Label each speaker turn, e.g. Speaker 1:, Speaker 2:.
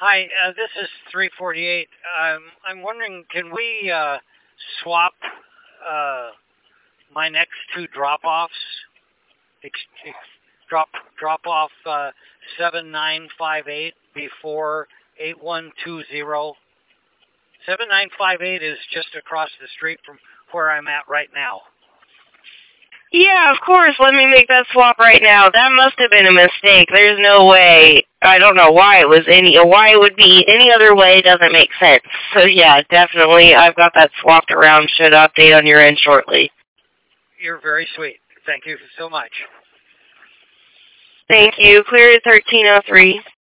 Speaker 1: Hi, this is 348. I'm wondering, can we swap uh, my next two drop-offs? Ex- ex- drop off 7958 before 8120. 7958 is just across the street from where I'm at right now.
Speaker 2: Yeah, of course. Let me make that swap right now. That must have been a mistake. There's no way. I don't know why it would be any other way. Doesn't make sense. So yeah, definitely. I've got that swapped around. Should update on your end shortly.
Speaker 1: You're very sweet. Thank you so much.
Speaker 2: Thank you. Clear at 1303.